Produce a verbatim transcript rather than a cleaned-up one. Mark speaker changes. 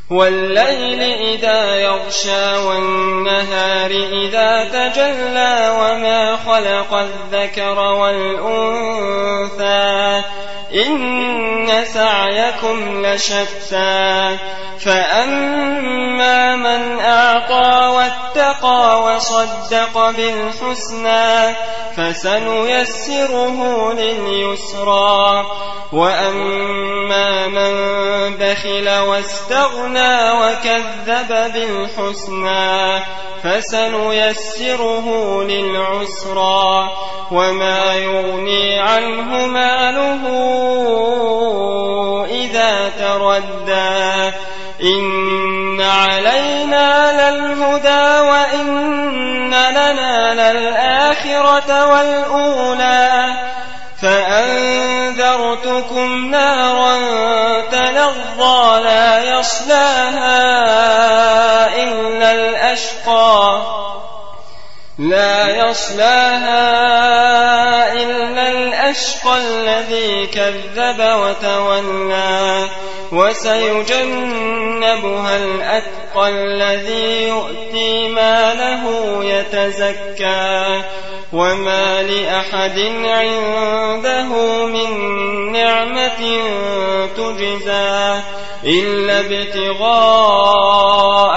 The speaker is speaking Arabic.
Speaker 1: والليل إذا يغشى والنهار إذا تجلى وما خلق الذكر والأنثى إن سعيكم لشتى فأما من أعطى واتقى وصدق بالحسنى فسنيسره لليسرى وأما من بخل واستغنى وكذب بالحسنى فسنيسره للعسرى وما يغني عنه ماله إذا تردى إن علينا للهدى وإن لنا للآخرة والأولى فأنذرتكم نارا تلظى لا يصلاها إلا الأشقى لا يصلاها إلا الأشقى الذي كذب وتولى وسيجنبها الأتقى الذي يؤتي ماله يتزكى وما لأحد عنده من نعمة تجزى إلا ابتغاء